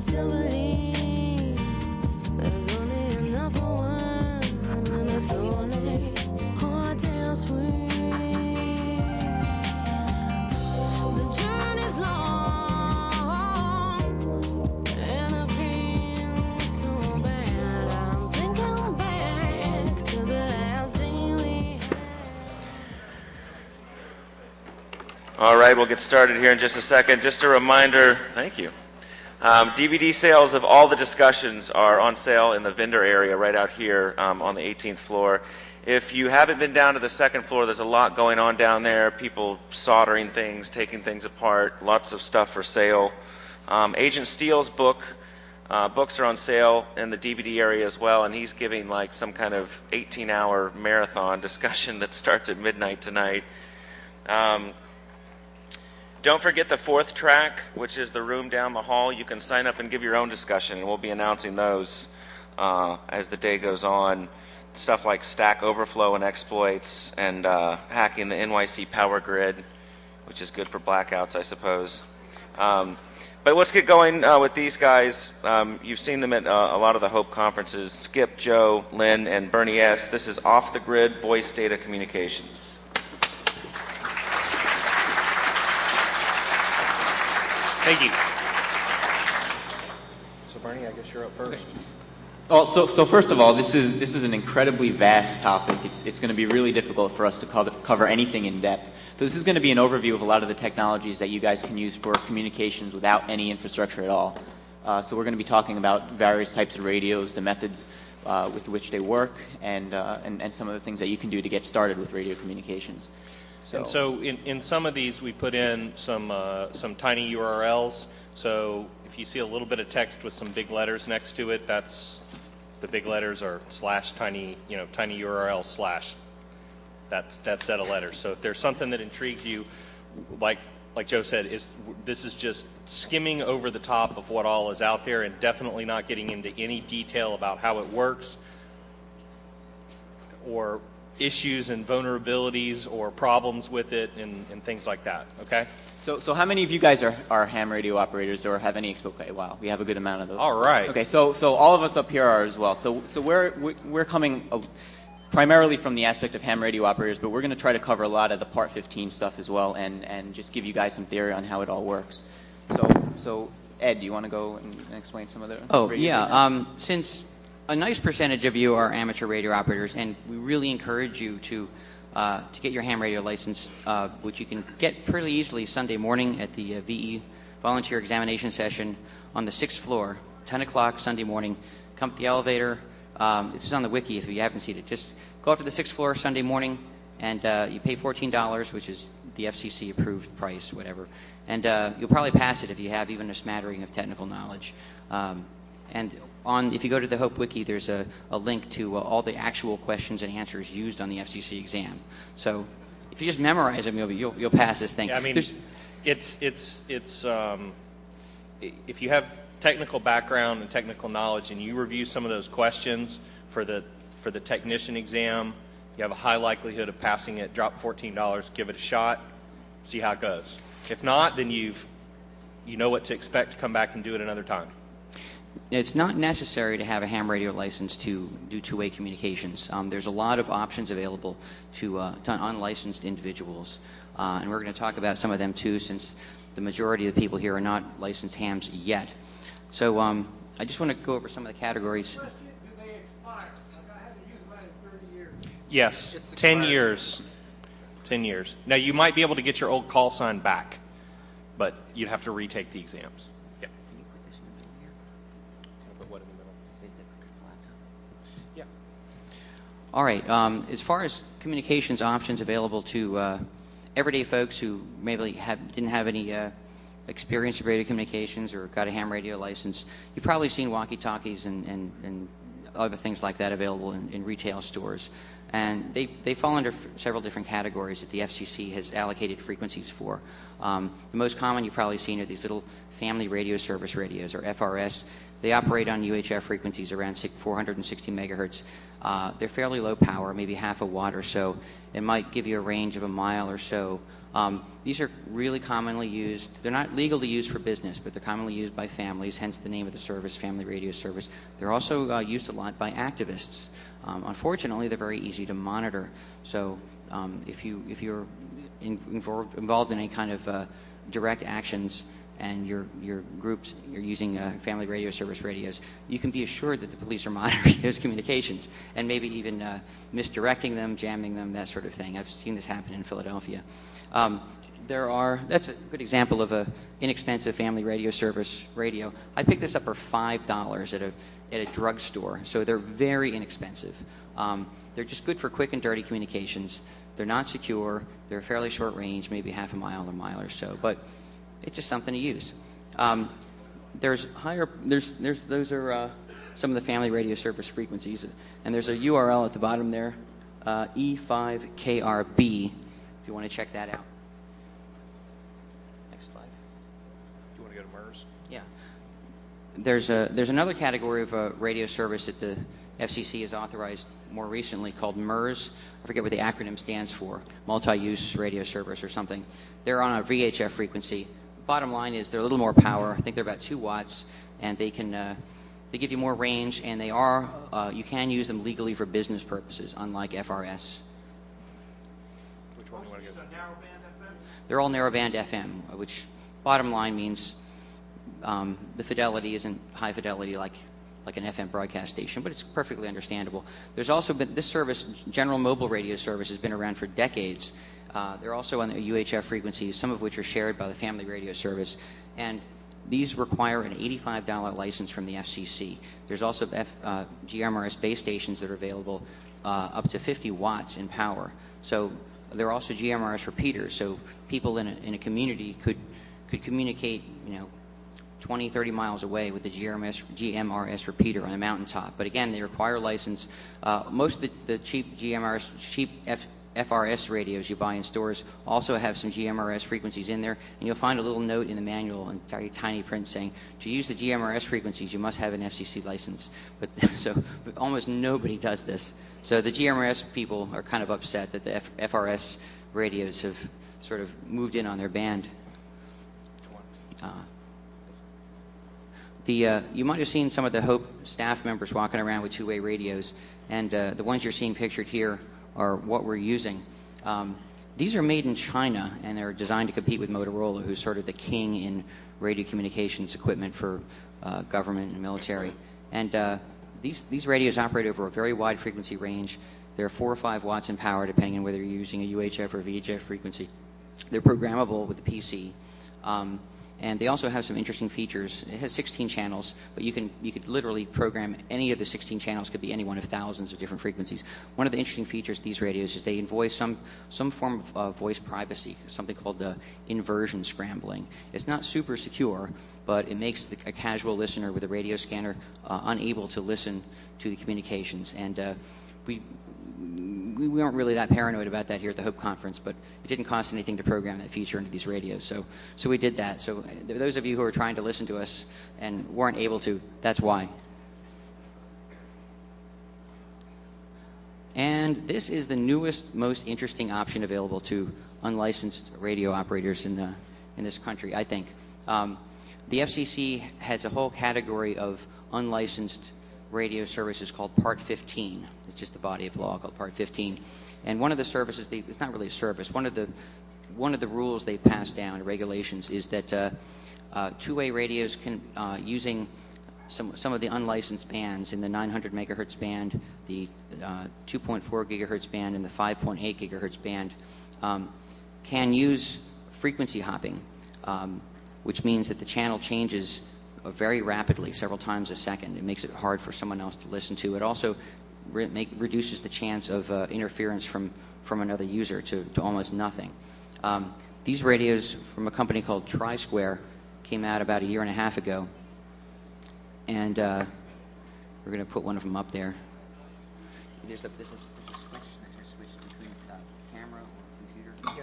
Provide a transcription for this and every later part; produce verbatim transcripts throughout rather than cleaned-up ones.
still believe there's only enough for one, and it's lonely, hard to sweet. The journey's long, and I feel so bad. I'm thinking back to the last day we had. All right, we'll get started here in just a second. Just a reminder, thank you. Um, D V D sales of all the discussions are on sale in the vendor area right out here um, on the eighteenth floor. If you haven't been down to the second floor, there's a lot going on down there. People soldering things, taking things apart, lots of stuff for sale. Um, Agent Steele's book, uh, books are on sale in the D V D area as well, and he's giving like some kind of eighteen hour marathon discussion that starts at midnight tonight. Um, Don't forget the fourth track, which is the room down the hall. You can sign up and give your own discussion, and we'll be announcing those uh, as the day goes on. Stuff like Stack Overflow and exploits, and uh, hacking the N Y C power grid, which is good for blackouts, I suppose. Um, but let's get going uh, with these guys. Um, you've seen them at uh, a lot of the HOPE conferences. Skip, Joe, Lynn, and Bernie S. This is Off the Grid Voice Data Communications. Thank you. So Bernie, I guess you're up first. Okay. Well, so, so first of all, this is this is an incredibly vast topic. It's it's going to be really difficult for us to cover, cover anything in depth. So this is going to be an overview of a lot of the technologies that you guys can use for communications without any infrastructure at all. Uh, so we're going to be talking about various types of radios, the methods uh, with which they work, and, uh, and and some of the things that you can do to get started with radio communications. So. And so in, in some of these we put in some uh, some tiny U R Ls. So if you see a little bit of text with some big letters next to it, that's the big letters are slash tiny, you know, tiny U R L slash. That's that set of letters. So if there's something that intrigues you, like like Joe said, is this is just skimming over the top of what all is out there and definitely not getting into any detail about how it works or issues and vulnerabilities or problems with it and, and things like that, okay? So, so how many of you guys are, are ham radio operators or have any experience? Okay, wow, we have a good amount of those. All right. Okay, so, so all of us up here are as well. So, so we're, we're coming uh, primarily from the aspect of ham radio operators, but we're going to try to cover a lot of the Part fifteen stuff as well and, and just give you guys some theory on how it all works. So, so Ed, do you want to go and, and explain some of the Oh, radio yeah. signals? Um, since a nice percentage of you are amateur radio operators, and we really encourage you to uh, to get your ham radio license, uh, which you can get fairly easily Sunday morning at the uh, V E volunteer examination session on the sixth floor, ten o'clock Sunday morning. Come to the elevator. Um, this is on the wiki if you haven't seen it. Just go up to the sixth floor Sunday morning, and uh, you pay fourteen dollars, which is the F C C approved price, whatever. And uh, you'll probably pass it if you have even a smattering of technical knowledge. Um, and on, if you go to the HOPE Wiki, there's a, a link to uh, all the actual questions and answers used on the F C C exam. So if you just memorize them, you'll, you'll, you'll pass this thing. Yeah, I mean, There's, it's, it's, it's, um, if you have technical background and technical knowledge and you review some of those questions for the, for the technician exam, you have a high likelihood of passing it. Drop fourteen dollars, give it a shot, see how it goes. If not, then you've, you know what to expect to come back and do it another time. It's not necessary to have a ham radio license to do two-way communications. Um, there's a lot of options available to, uh, to unlicensed individuals, uh, and we're going to talk about some of them too, since the majority of the people here are not licensed hams yet. So um, I just want to go over some of the categories. Do they expire? Like I haven't used mine in thirty years. Yes, It's ten expired. years. Ten years. Now you might be able to get your old call sign back, but you'd have to retake the exams. Yeah. What in the middle? Yeah. All right. Um, as far as communications options available to uh, everyday folks who maybe have, didn't have any uh, experience with radio communications or got a ham radio license, you've probably seen walkie-talkies and, and, and other things like that available in, in retail stores. And they, they fall under f- several different categories that the F C C has allocated frequencies for. Um, the most common you've probably seen are these little family radio service radios, or F R S. They operate on U H F frequencies around four hundred sixty megahertz. Uh, they're fairly low power, maybe half a watt or so. It might give you a range of a mile or so. Um, these are really commonly used. They're not legal to use for business, but they're commonly used by families, hence the name of the service, Family Radio Service. They're also uh, used a lot by activists. Um, unfortunately, they're very easy to monitor. So um, if, you, if you're in, involved, involved in any kind of uh, direct actions and your, your groups, you're using uh, Family Radio Service radios, you can be assured that the police are monitoring those communications and maybe even uh, misdirecting them, jamming them, that sort of thing. I've seen this happen in Philadelphia. Um, there are, that's a good example of a inexpensive family radio service radio. I picked this up for five dollars at a, at a drugstore, so they're very inexpensive. Um, they're just good for quick and dirty communications. They're not secure. They're fairly short range, maybe half a mile or a mile or so, but it's just something to use. Um, there's higher, there's, there's, those are uh, some of the family radio service frequencies, and there's a U R L at the bottom there, uh, E five K R B, if you want to check that out. Next slide. Do you want to go to MERS? Yeah. There's, a, there's another category of a radio service that the F C C has authorized more recently called MERS. I forget what the acronym stands for, multi-use radio service or something. They're on a V H F frequency. Bottom line is they're a little more power. I think they're about two watts, and they can uh, they give you more range, and they are uh, you can use them legally for business purposes, unlike F R S. Which one do you want to These go? are narrowband F M? They're all narrowband F M, which bottom line means um, the fidelity isn't high fidelity like like an F M broadcast station, but it's perfectly understandable. There's also been this service, General Mobile Radio Service, has been around for decades. Uh, they're also on the U H F frequencies, some of which are shared by the Family Radio Service, and these require an eighty-five dollar license from the F C C. There's also F, uh, G M R S base stations that are available uh, up to fifty watts in power. So there are also G M R S repeaters, so people in a, in a community could could communicate, you know, twenty, thirty miles away with the G M R S, G M R S repeater on a mountaintop. But again, they require a license. Uh, most of the, the cheap G M R S, cheap F, FRS radios you buy in stores also have some G M R S frequencies in there, and you'll find a little note in the manual in very tiny print saying, to use the G M R S frequencies, you must have an F C C license. But so but almost nobody does this. So the G M R S people are kind of upset that the F, FRS radios have sort of moved in on their band. Uh, The, uh, you might have seen some of the HOPE staff members walking around with two-way radios, and uh, the ones you're seeing pictured here are what we're using. Um, these are made in China, and they're designed to compete with Motorola, who's sort of the king in radio communications equipment for uh, government and military. And uh, these, these radios operate over a very wide frequency range. They're four or five watts in power, depending on whether you're using a U H F or V H F frequency. They're programmable with a P C. Um, And they also have some interesting features. It has sixteen channels, but you can you could literally program any of the sixteen channels. Could be any one of thousands of different frequencies. One of the interesting features of these radios is they envoy some some form of uh, voice privacy, something called the inversion scrambling. It's not super secure, but it makes the, a casual listener with a radio scanner uh, unable to listen to the communications. And uh, we. We weren't really that paranoid about that here at the HOPE conference, but it didn't cost anything to program that feature into these radios. So, so we did that. So those of you who are trying to listen to us and weren't able to, that's why. And this is the newest, most interesting option available to unlicensed radio operators in, the, in this country, I think. Um, the F C C has a whole category of unlicensed radio services called Part fifteen. It's just the body of law called Part fifteen. And one of the services, they, it's not really a service, one of the one of the rules they've passed down, regulations, is that uh, uh, two-way radios can, uh, using some, some of the unlicensed bands in the nine hundred megahertz band, the uh, two point four gigahertz band, and the five point eight gigahertz band, um, can use frequency hopping, um, which means that the channel changes very rapidly, several times a second. It makes it hard for someone else to listen to. It also re make, reduces the chance of uh, interference from, from another user to, to almost nothing. Um, these radios from a company called Tri-Square came out about a year and a half ago, and uh, we're going to put one of them up there. There's a, there's a, there's a switch.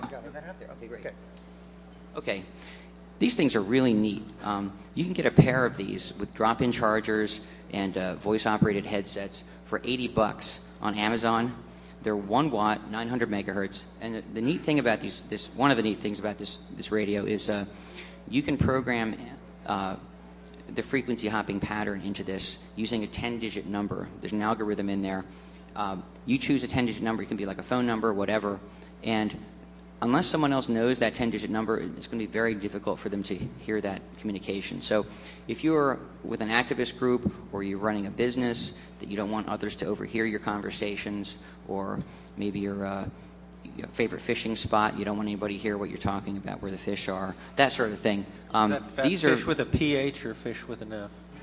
Okay, great. Okay. These things are really neat. Um, you can get a pair of these with drop-in chargers and uh, voice-operated headsets for eighty bucks on Amazon. They're one watt, nine hundred megahertz. And the, the neat thing about these, this one of the neat things about this this radio is uh, you can program uh, the frequency hopping pattern into this using a ten-digit number. There's an algorithm in there. Um, you choose a ten-digit number. It can be like a phone number, whatever. And unless someone else knows that ten-digit number, it's going to be very difficult for them to hear that communication. So if you're with an activist group or you're running a business that you don't want others to overhear your conversations, or maybe you're uh, your favorite fishing spot, you don't want anybody to hear what you're talking about, where the fish are, that sort of thing. Um, Is that fat these fish are with a P H or fish with an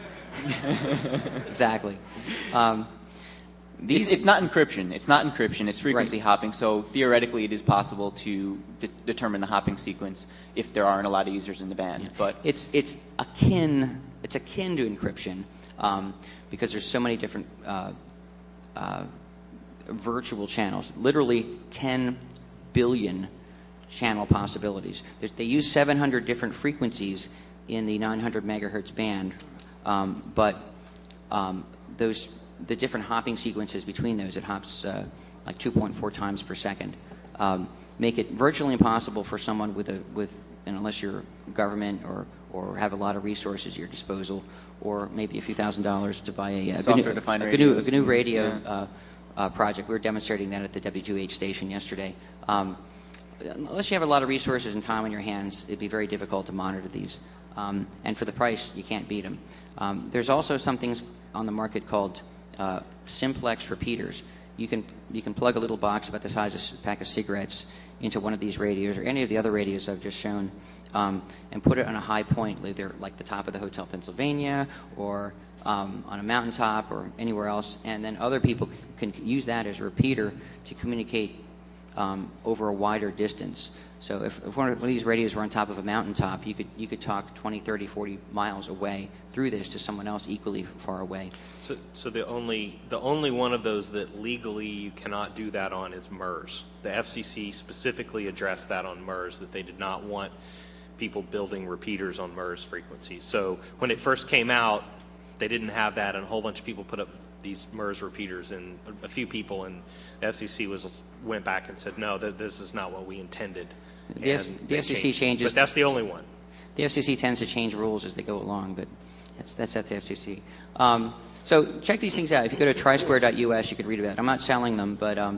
F? exactly. Um, These, it's, it's not encryption. It's not encryption. It's frequency right. hopping. So theoretically, it is possible to de- determine the hopping sequence if there aren't a lot of users in the band. Yeah. But it's it's akin it's akin to encryption um, because there's so many different uh, uh, virtual channels. Literally ten billion channel possibilities. There's, they use seven hundred different frequencies in the nine hundred megahertz band, um, but um, those. the different hopping sequences between those, it hops uh, like two point four times per second, um, make it virtually impossible for someone with a with, and unless you're government or or have a lot of resources at your disposal, or maybe a few thousand dollars to buy a, a software-defined G N U, a radios. G N U radio Yeah. uh, uh, project. We were demonstrating that at the W two H station yesterday. Um, unless you have a lot of resources and time on your hands, it'd be very difficult to monitor these. Um, and for the price, you can't beat them. Um, there's also some things on the market called Uh, simplex repeaters. You can you can plug a little box about the size of a pack of cigarettes into one of these radios or any of the other radios I've just shown, um, and put it on a high point, either like the top of the Hotel Pennsylvania or um, on a mountaintop or anywhere else, and then other people c- can use that as a repeater to communicate um, over a wider distance. So if, if one of these radios were on top of a mountaintop, you could you could talk twenty, thirty, forty miles away through this to someone else equally far away. So, so the only the only one of those that legally you cannot do that on is MERS. The F C C specifically addressed that on MERS, that they did not want people building repeaters on MERS frequencies. So when it first came out, they didn't have that, and a whole bunch of people put up these MERS repeaters, and a few people, and the F C C was went back and said, no, that this is not what we intended. The, F- And the they F C C changed. changes. But that's the only one. The F C C tends to change rules as they go along, but that's that's at the F C C. Um, so check these things out. If you go to trisquare dot U S, you can read about it. I'm not selling them, but um,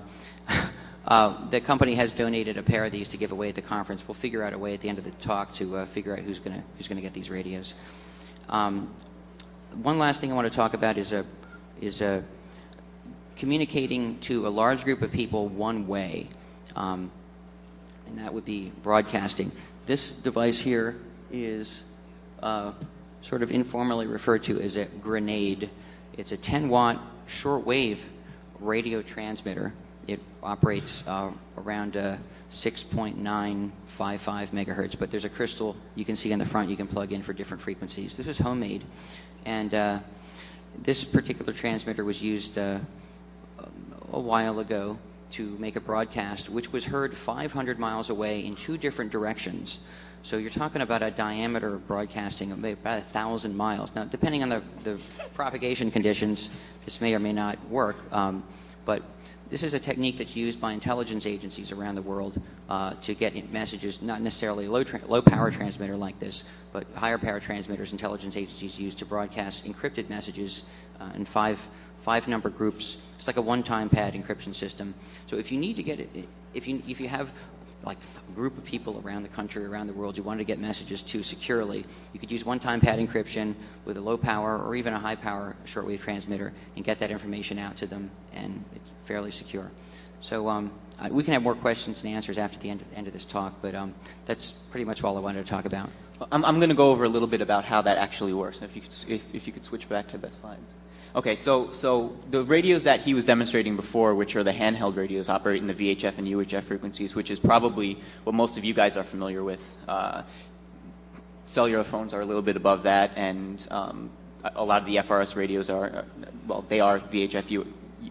uh, the company has donated a pair of these to give away at the conference. We'll figure out a way at the end of the talk to uh, figure out who's gonna who's gonna get these radios. Um, one last thing I want to talk about is a is a communicating to a large group of people one way. Um, and that would be broadcasting. This device here is uh, sort of informally referred to as a grenade. It's a ten watt shortwave radio transmitter. It operates uh, around uh, six point nine five five megahertz, but there's a crystal you can see in the front you can plug in for different frequencies. This is homemade, and uh, this particular transmitter was used uh, a while ago to make a broadcast which was heard five hundred miles away in two different directions. So you're talking about a diameter of broadcasting of about a thousand miles. Now, depending on the, the propagation conditions, this may or may not work, um, but this is a technique that's used by intelligence agencies around the world uh, to get messages, not necessarily a low, tra- low power transmitter like this, but higher power transmitters intelligence agencies use to broadcast encrypted messages uh, in five five number groups. It's like a one-time pad encryption system. So if you need to get it, if you if you have like a group of people around the country, around the world, you want to get messages to securely, you could use one-time pad encryption with a low power or even a high power shortwave transmitter and get that information out to them, and it's fairly secure. So um, I, we can have more questions and answers after the end, end of this talk, but um, that's pretty much all I wanted to talk about. I'm, I'm going to go over a little bit about how that actually works. If you could, if, if you could switch back to the slides. Okay, so so the radios that he was demonstrating before, which are the handheld radios, operate in the V H F and U H F frequencies, which is probably what most of you guys are familiar with. Uh, cellular phones are a little bit above that, and um, a lot of the F R S radios are, well, they are V H F, U,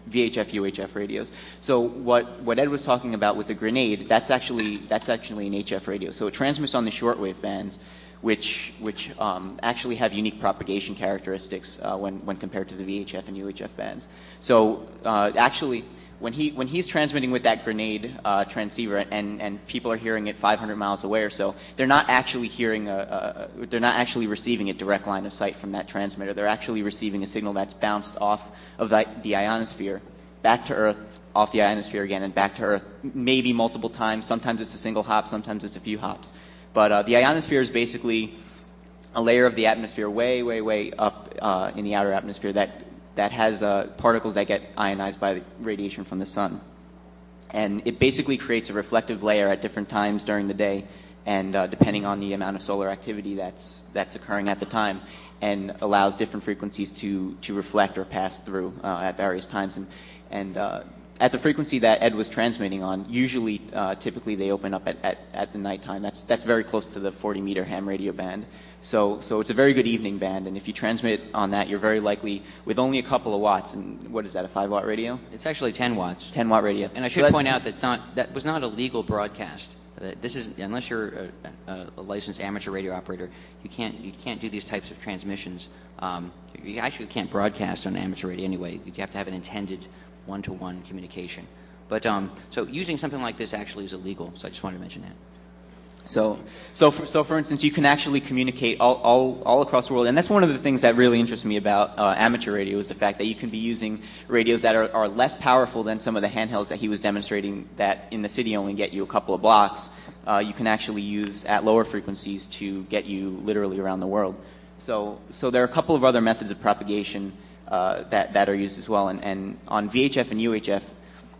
V H F, U H F radios. So what, what Ed was talking about with the grenade, that's actually, that's actually an H F radio. So it transmits on the shortwave bands, which, which um, actually have unique propagation characteristics uh, when, when compared to the V H F and U H F bands. So uh, actually, when, he, when he's transmitting with that grenade uh, transceiver and, and people are hearing it five hundred miles away or so, they're not actually hearing, a, a, they're not actually receiving a direct line of sight from that transmitter. They're actually receiving a signal that's bounced off of the, the ionosphere, back to Earth, off the ionosphere again, and back to Earth, maybe multiple times. Sometimes it's a single hop, sometimes it's a few hops. But uh, the ionosphere is basically a layer of the atmosphere way, way, way up uh, in the outer atmosphere that, that has uh, particles that get ionized by the radiation from the sun. And it basically creates a reflective layer at different times during the day, and uh, depending on the amount of solar activity that's, that's occurring at the time, and allows different frequencies to, to reflect or pass through uh, at various times. And, and uh, at the frequency that Ed was transmitting on, usually, uh, typically they open up at, at, at the nighttime. That's, that's very close to the forty meter ham radio band. So, so it's a very good evening band, and if you transmit on that, you're very likely, with only a couple of watts, and what is that, a five watt radio? It's actually ten watts. ten watt radio. And I So should that's- point out that's not, that was not a legal broadcast. Uh, This is, unless you're a, a, a licensed amateur radio operator, you can't, you can't do these types of transmissions. Um, you actually can't broadcast on amateur radio anyway. You have to have an intended one-to-one communication. But um, so using something like this actually is illegal. So I just wanted to mention that. So, so for, so for instance, you can actually communicate all, all, all across the world, and that's one of the things that really interests me about uh, amateur radio is the fact that you can be using radios that are, are less powerful than some of the handhelds that he was demonstrating that in the city only get you a couple of blocks. Uh, you can actually use at lower frequencies to get you literally around the world. So, so there are a couple of other methods of propagation uh, that, that are used as well, and, and on V H F and U H F,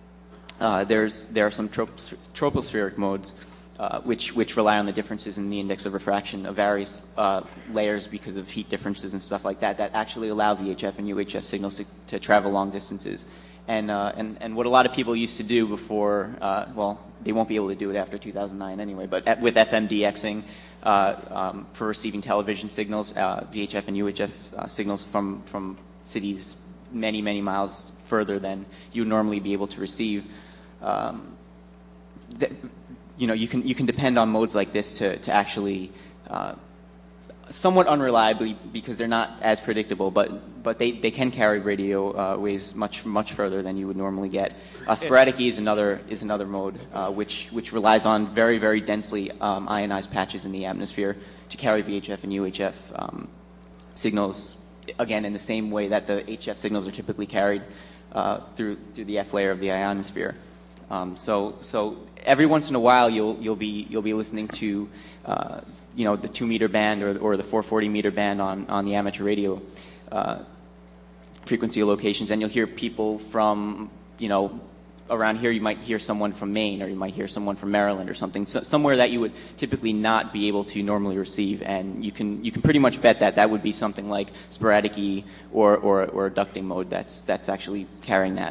uh, there's, there are some tropos- tropospheric modes. Uh, which, which rely on the differences in the index of refraction of various uh, layers because of heat differences and stuff like that, that actually allow V H F and U H F signals to, to travel long distances. And, uh, and, and what a lot of people used to do before, uh, well, they won't be able to do it after two thousand nine anyway, but at, with FMDXing uh, um, for receiving television signals, uh, V H F and U H F uh, signals from, from cities many, many miles further than you would normally be able to receive. Um, th- You know, you can you can depend on modes like this to to actually uh, somewhat unreliably because they're not as predictable, but but they, they can carry radio uh, waves much much further than you would normally get. Uh, sporadic E is another is another mode uh, which which relies on very very densely um, ionized patches in the atmosphere to carry V H F and U H F um, signals. Again, in the same way that the H F signals are typically carried uh, through through the F layer of the ionosphere. Um, so so. Every once in a while, you'll you'll be you'll be listening to, uh, you know, the two meter band or or the four forty meter band on on the amateur radio uh, frequency locations, and you'll hear people from, you know, around here. You might hear someone from Maine, or you might hear someone from Maryland, or something, so, somewhere that you would typically not be able to normally receive, and you can you can pretty much bet that that would be something like sporadic E or or or a ducting mode that's that's actually carrying that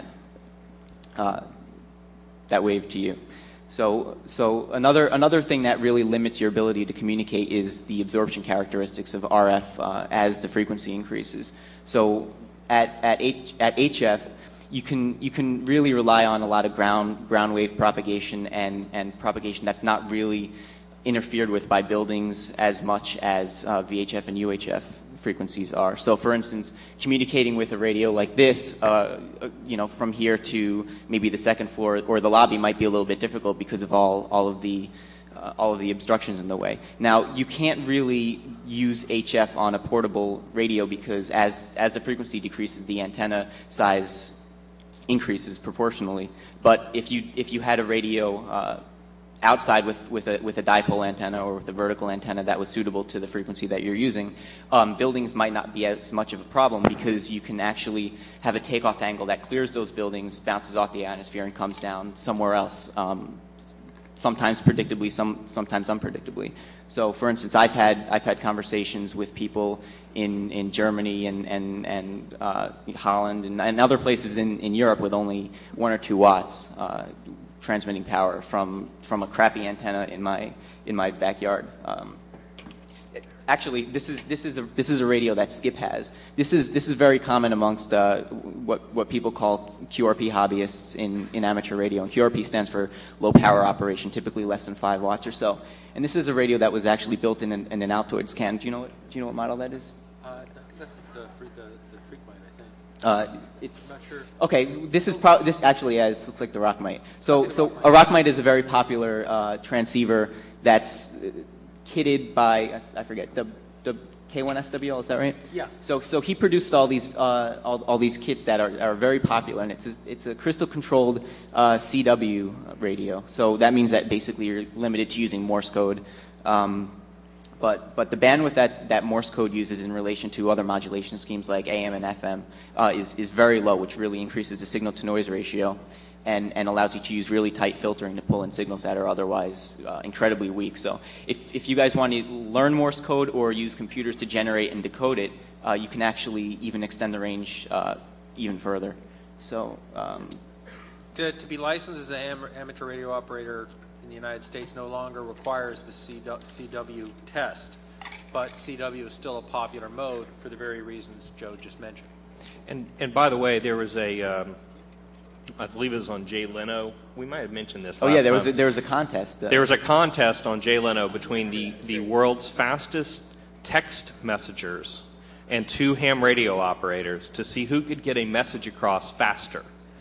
uh, that wave to you. So, so another another thing that really limits your ability to communicate is the absorption characteristics of R F uh, as the frequency increases. So, at at H, at H F, you can you can really rely on a lot of ground ground wave propagation and and propagation that's not really interfered with by buildings as much as uh, V H F and U H F frequencies are. So, for instance, communicating with a radio like this, uh, you know, from here to maybe the second floor or the lobby might be a little bit difficult because of all all of the uh, all of the obstructions in the way. Now, you can't really use H F on a portable radio because as as the frequency decreases, the antenna size increases proportionally. But if you if you had a radio uh, outside with, with, a, with a dipole antenna or with a vertical antenna that was suitable to the frequency that you're using, um, buildings might not be as much of a problem because you can actually have a takeoff angle that clears those buildings, bounces off the ionosphere, and comes down somewhere else, um, sometimes predictably, some, sometimes unpredictably. So, for instance, I've had, I've had conversations with people in, in Germany and, and, and uh, Holland and, and other places in, in Europe with only one or two watts. Uh, transmitting power from from a crappy antenna in my in my backyard. Um, Actually, this is this is a this is a radio that Skip has. This is this is very common amongst uh, what what people call Q R P hobbyists in, in amateur radio. And Q R P stands for low power operation, typically less than five watts or so. And this is a radio that was actually built in an, in an Altoids can. Do you know what do you know what model that is? Uh, I think that's the the, the, the Freakmite, I think. Uh, it's I'm not sure. okay. This is pro- this actually yeah, it looks like the Rockmite. So so a Rockmite is a very popular uh, transceiver that's kitted by I, I forget the the K one S W L, is that right? Yeah. So so he produced all these uh, all, all these kits that are, are very popular, and it's a, it's a crystal controlled uh, C W radio. So that means that basically you're limited to using Morse code. Um, But, but the bandwidth that, that Morse code uses in relation to other modulation schemes like A M and F M uh, is, is very low, which really increases the signal-to-noise ratio and, and allows you to use really tight filtering to pull in signals that are otherwise uh, incredibly weak. So if, if you guys want to learn Morse code or use computers to generate and decode it, uh, you can actually even extend the range uh, even further. So um, To, to be licensed as an am- amateur radio operator in the United States no longer requires the C W test, but C W is still a popular mode for the very reasons Joe just mentioned. And and by the way, there was a, um, I believe it was on Jay Leno. We might have mentioned this. oh last yeah, there was time. a, there was a contest. Uh, There was a contest on Jay Leno between the, the world's fastest text messengers and two ham radio operators to see who could get a message across faster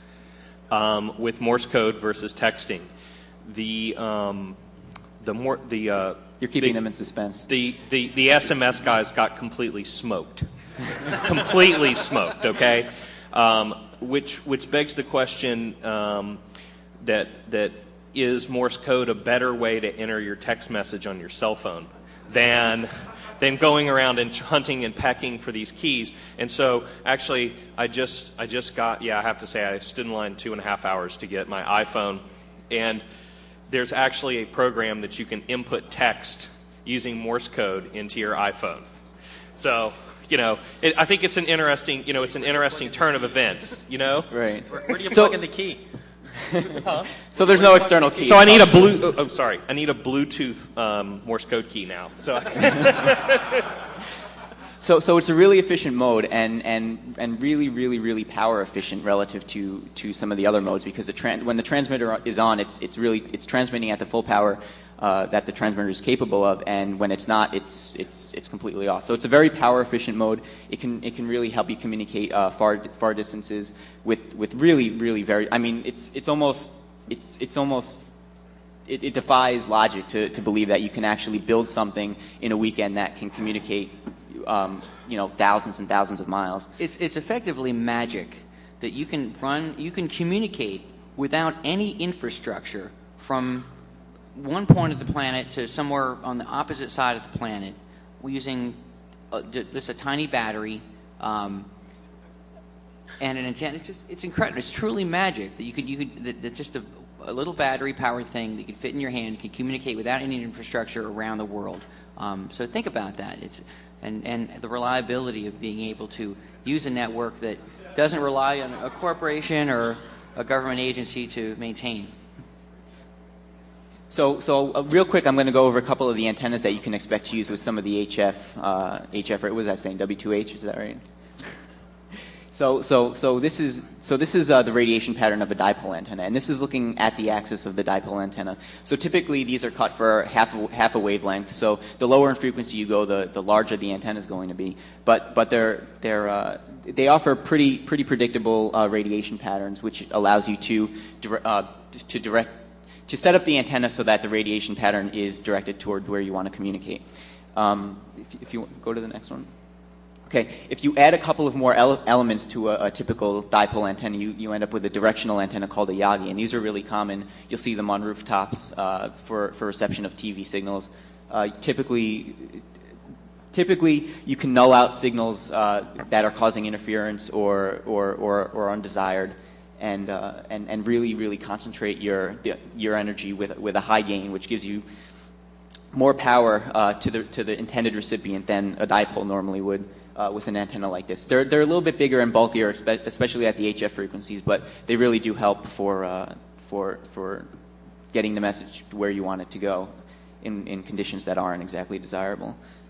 um, with Morse code versus texting. The um, the more the uh, You're keeping the, them in suspense. The, the the S M S guys got completely smoked, completely smoked. Okay, um, which which begs the question um, that that is Morse code a better way to enter your text message on your cell phone than than going around and hunting and pecking for these keys? And so actually, I just I just got yeah I have to say I stood in line two and a half hours to get my iPhone, and there's actually a program that you can input text using Morse code into your iPhone. So, you know, it, I think it's an interesting, you know, it's an interesting turn of events, you know? Right. Where, where do you So- plug in the key? Huh? So there's no external key. So I need a blue, oh, oh, sorry, I need a Bluetooth um, Morse code key now. So So, so it's a really efficient mode, and, and, and really, really, really power efficient relative to, to some of the other modes, because the tran- when the transmitter is on, it's it's really it's transmitting at the full power uh, that the transmitter is capable of, and when it's not, it's it's it's completely off. So it's a very power efficient mode. It can it can really help you communicate uh, far far distances with with really really very. I mean, it's it's almost it's it's almost. It, it defies logic to, to believe that you can actually build something in a weekend that can communicate, um, you know, thousands and thousands of miles. It's it's effectively magic that you can run, you can communicate without any infrastructure from one point of the planet to somewhere on the opposite side of the planet using a, just a tiny battery um, and an antenna. It's just it's incredible. It's truly magic that you could you could that, that just a a little battery-powered thing that you could fit in your hand, can communicate without any infrastructure around the world. Um, so think about that. It's and and the reliability of being able to use a network that doesn't rely on a corporation or a government agency to maintain. So, so uh, real quick, I'm going to go over a couple of the antennas that you can expect to use with some of the H F, uh, H F. What was that saying? W two H, is that right? So, so, so this is so this is uh, the radiation pattern of a dipole antenna, and this is looking at the axis of the dipole antenna. So typically these are cut for half a, half a wavelength. So the lower in frequency you go, the, the larger the antenna is going to be. But but they're they're uh, they offer pretty pretty predictable uh, radiation patterns, which allows you to dire- uh, to direct to set up the antenna so that the radiation pattern is directed toward where you want to communicate. Um, if, if you go to the next one. Okay, if you add a couple of more ele- elements to a, a typical dipole antenna, you, you end up with a directional antenna called a Yagi, and these are really common. You'll see them on rooftops uh, for, for reception of T V signals. Uh, typically, typically, you can null out signals uh, that are causing interference or, or, or, or undesired, and, uh, and, and really, really concentrate your, the, your energy with, with a high gain, which gives you more power uh, to, the, to the intended recipient than a dipole normally would. Uh, with an antenna like this. They're, they're a little bit bigger and bulkier, especially at the H F frequencies, but they really do help for, uh, for, for getting the message where you want it to go in, in conditions that aren't exactly desirable.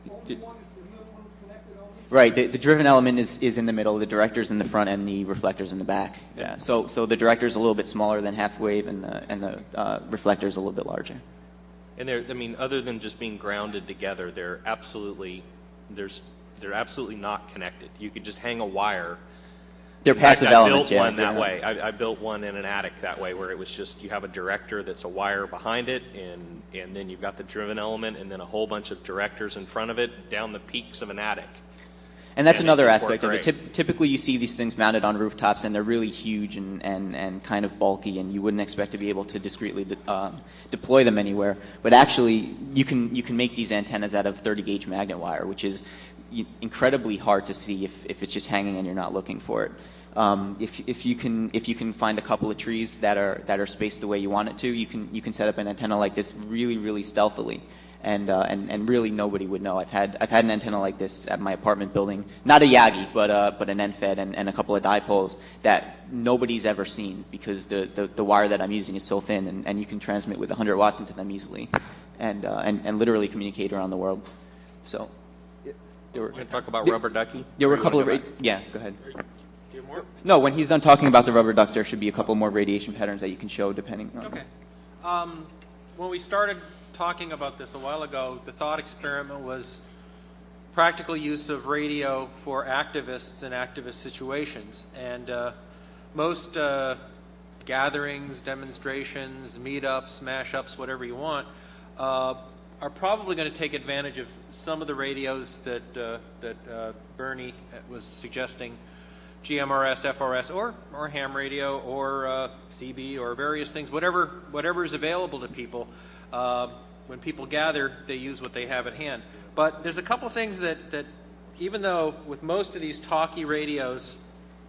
Only one is, the middle one is connected only? Right, the, the driven element is, is in the middle, the director's in the front, and the reflector's in the back. Yeah, so so the director's a little bit smaller than half wave, and the and the uh, reflector's a little bit larger. And they're, I mean, other than just being grounded together, they're absolutely, there's, they're absolutely not connected. You could just hang a wire. They're In fact, passive I elements, built yeah. one that yeah. way. I, I built one in an attic that way, where it was just you have a director that's a wire behind it, and and then you've got the driven element, and then a whole bunch of directors in front of it down the peaks of an attic. And that's And it another just aspect of worked it. great. Typ- typically, you see these things mounted on rooftops, and they're really huge and, and, and kind of bulky, and you wouldn't expect to be able to discreetly de- um, deploy them anywhere. But actually, you can you can make these antennas out of thirty gauge magnet wire, which is y- incredibly hard to see if, if it's just hanging and you're not looking for it. Um, if if you can if you can find a couple of trees that are that are spaced the way you want it to, you can you can set up an antenna like this really really stealthily. And, uh, and and really nobody would know. I've had I've had an antenna like this at my apartment building, not a Yagi, but uh, but an N F E D and, and a couple of dipoles that nobody's ever seen because the, the, the wire that I'm using is so thin, and, and you can transmit with one hundred watts into them easily, and uh, and and literally communicate around the world. So there were We're going to talk about rubber ducky? there were Or a you couple of wanna ra- go back? yeah. Go ahead. Do you have more? No, when he's done talking about the rubber ducks, there should be a couple more radiation patterns that you can show depending. on... Okay. Um, when we started talking about this a while ago, the thought experiment was practical use of radio for activists in activist situations. And uh, most uh, gatherings, demonstrations, meetups, mashups, whatever you want, uh, are probably going to take advantage of some of the radios that, uh, that uh, Bernie was suggesting, G M R S, F R S, or, or ham radio, or uh, C B, or various things, whatever, whatever is available to people. Uh, when people gather, they use what they have at hand. But there's a couple things that, that, even though with most of these talkie radios,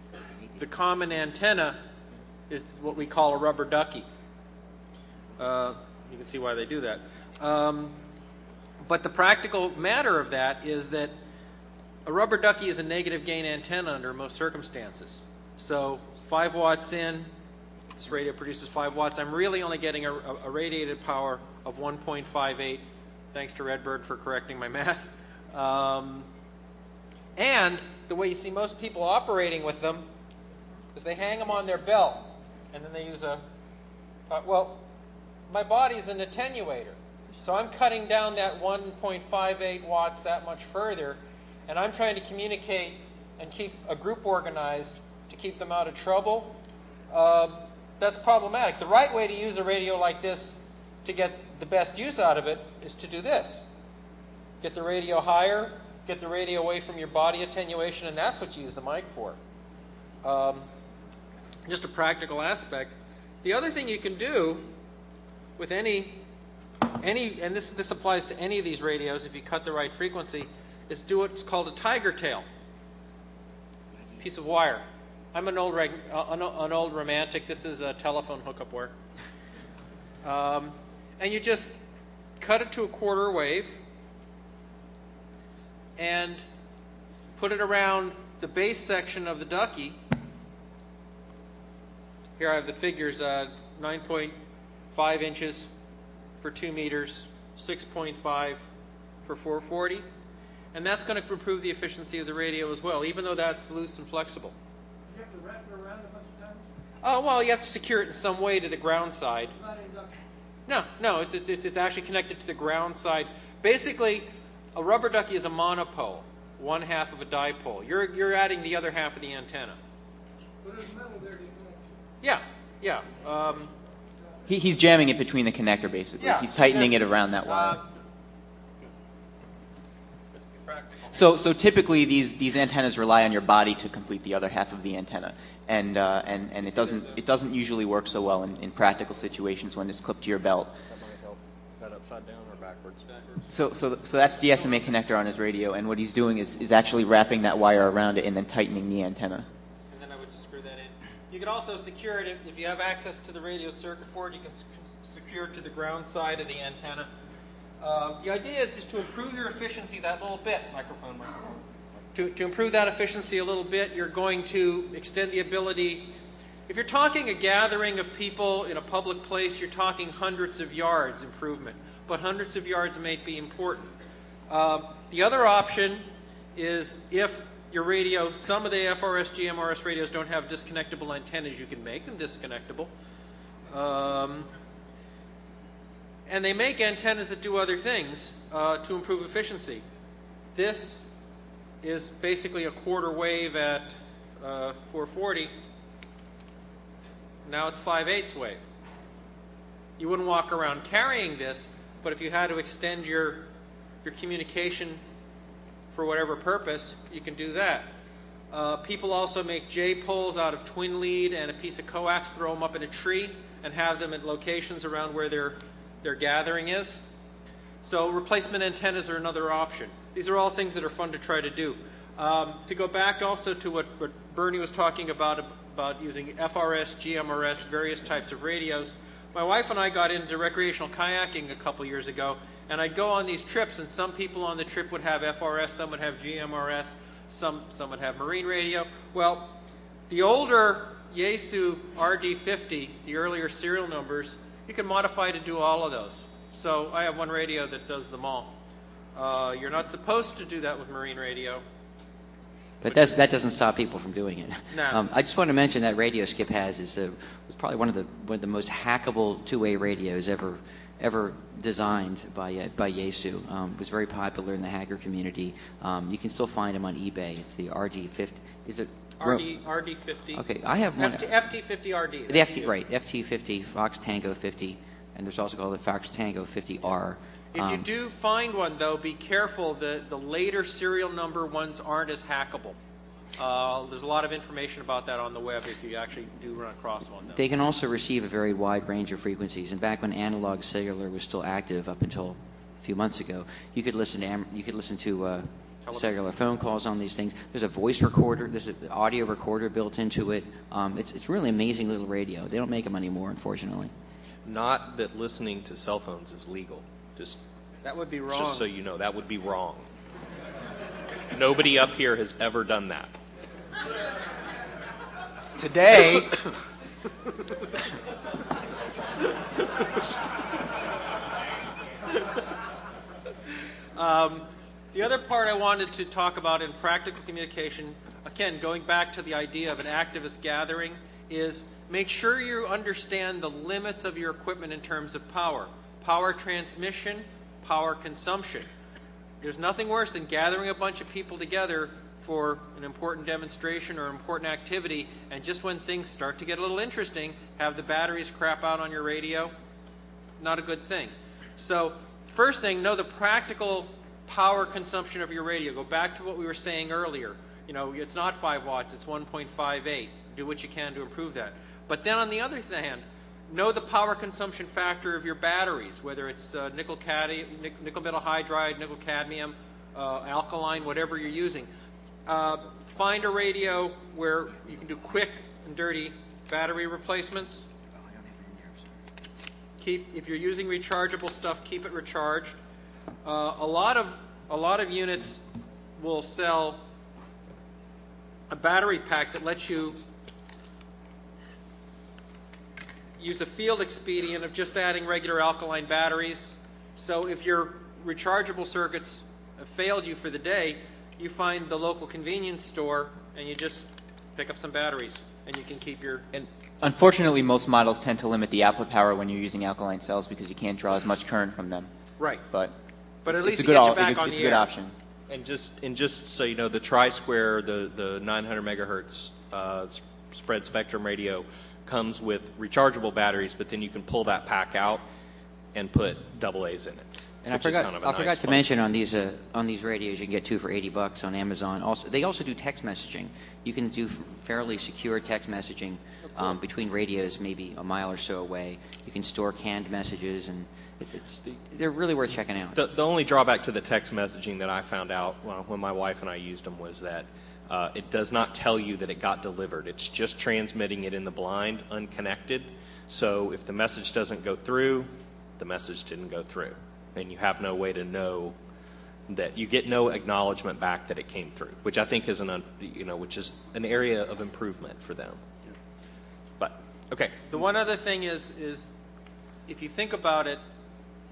the common antenna is what we call a rubber ducky. Uh, you can see why they do that. Um, but the practical matter of that is that a rubber ducky is a negative gain antenna under most circumstances. So five watts in, this radio produces five watts. I'm really only getting a, a, a radiated power of one point five eight. Thanks to Redbird for correcting my math. Um, and the way you see most people operating with them is they hang them on their belt, and then they use a, uh, well, my body's an attenuator. So I'm cutting down that one point five eight watts that much further, and I'm trying to communicate and keep a group organized to keep them out of trouble. Uh, that's problematic. The right way to use a radio like this to get the best use out of it is to do this. Get the radio higher, get the radio away from your body attenuation, and that's what you use the mic for. Um, just a practical aspect. The other thing you can do with any, any and this, this applies to any of these radios if you cut the right frequency, is do what's called a tiger tail. Piece of wire. I'm an old, reg, uh, an, an old romantic. This is a telephone hookup wire. Um, and you just cut it to a quarter wave and put it around the base section of the ducky. Here I have the figures, uh, nine point five inches for two meters, six point five for four forty. And that's going to improve the efficiency of the radio as well, even though that's loose and flexible. You have to wrap it around a bunch of times? Oh, well, you have to secure it in some way to the ground side. It's not induction. No, no, it's, it's, it's actually connected to the ground side. Basically, a rubber ducky is a monopole, one half of a dipole. You're, you're adding the other half of the antenna. But there's metal there to connect Yeah, yeah. Um, He, he's jamming it between the connector, basically. Yeah. He's tightening it around that wire. uh, let's be practical. So, so typically these, these antennas rely on your body to complete the other half of the antenna, and uh, and and it doesn't it doesn't usually work so well in, in practical situations when it's clipped to your belt. That might help. Is that upside down or backwards? Backwards. So so so that's the S M A connector on his radio, and what he's doing is is actually wrapping that wire around it and then tightening the antenna. And then I would just screw that in. You can also secure it, if, if you have access to the radio circuit board, you can s- secure it to the ground side of the antenna. Uh, the idea is just to improve your efficiency that little bit. Microphone, microphone. To, to improve that efficiency a little bit, you're going to extend the ability. If you're talking a gathering of people in a public place, you're talking hundreds of yards improvement. But hundreds of yards may be important. Um, the other option is if your radio, some of the F R S, G M R S radios don't have disconnectable antennas, you can make them disconnectable. Um, and they make antennas that do other things uh, to improve efficiency. This is basically a quarter wave at uh, four forty. Now it's five eighths wave. You wouldn't walk around carrying this, but if you had to extend your, your communication for whatever purpose, you can do that. Uh, people also make J-poles out of twin lead and a piece of coax, throw them up in a tree, and have them at locations around where their, their gathering is. So replacement antennas are another option. These are all things that are fun to try to do. Um, to go back also to what, what Bernie was talking about, about using F R S, G M R S, various types of radios, my wife and I got into recreational kayaking a couple years ago, and I'd go on these trips, and some people on the trip would have F R S, some would have G M R S, some, some would have marine radio. Well, the older Yaesu R D fifty, the earlier serial numbers, you can modify to do all of those. So I have one radio that does them all. Uh, you're not supposed to do that with marine radio. But that's, that doesn't stop people from doing it. No. Um, I just want to mention that radio Skip has is a, was probably one of the one of the most hackable two-way radios ever ever designed by uh, by Yaesu. Um, it was very popular in the hacker community. Um, you can still find them on eBay. It's the R D fifty. Is it R D R D fifty. Okay, I have one. F T fifty R D. The F T right, F T fifty, Fox Tango fifty, and there's also called the Fox Tango fifty R. If you do find one, though, be careful. The, the later serial number ones aren't as hackable. Uh, there's a lot of information about that on the web if you actually do run across one. Though. They can also receive a very wide range of frequencies. And back when analog cellular was still active, up until a few months ago, you could listen to am- you could listen to uh, cellular phone calls on these things. There's a voice recorder. There's an audio recorder built into it. Um, it's it's really amazing little radio. They don't make them anymore, unfortunately. Not that listening to cell phones is legal. Just that would be wrong. Just so you know, that would be wrong. Nobody up here has ever done that. Today. um, the other part I wanted to talk about in practical communication, again, going back to the idea of an activist gathering, is make sure you understand the limits of your equipment in terms of power. Power transmission, power consumption. There's nothing worse than gathering a bunch of people together for an important demonstration or important activity, and just when things start to get a little interesting, have the batteries crap out on your radio. Not a good thing. So first thing, know the practical power consumption of your radio. Go back to what we were saying earlier. You know, it's not five watts, it's one point five eight. Do what you can to improve that. But then on the other hand, know the power consumption factor of your batteries, whether it's uh, nickel, cadmi- nickel metal hydride, nickel cadmium, uh, alkaline, whatever you're using. Uh, find a radio where you can do quick and dirty battery replacements. Keep, if you're using rechargeable stuff, keep it recharged. Uh, a lot of a lot of units will sell a battery pack that lets you use a field expedient of just adding regular alkaline batteries. So if your rechargeable circuits have failed you for the day, you find the local convenience store and you just pick up some batteries and you can keep your... And unfortunately, most models tend to limit the output power when you're using alkaline cells because you can't draw as much current from them. Right. But, but at least it's a it good, gets you back it's, on it's the a good air. option. And just and just so you know, the Tri-Square, the, the nine hundred megahertz uh, spread spectrum radio comes with rechargeable batteries, but then you can pull that pack out and put double A's in it. And I which is forgot, kind of a I nice forgot to function. mention on these uh, on these radios you can get two for eighty bucks on Amazon. Also, they also do text messaging. You can do fairly secure text messaging um, between radios, maybe a mile or so away. You can store canned messages, and it, it's they're really worth checking out. The, the only drawback to the text messaging that I found out when, when my wife and I used them was that uh, it does not tell you that it got delivered. It's just transmitting it in the blind, unconnected. So if the message doesn't go through, the message didn't go through. And you have no way to know that you get no acknowledgement back that it came through, which I think is an, un, you know, which is an area of improvement for them. But, okay. The one other thing is, is if you think about it,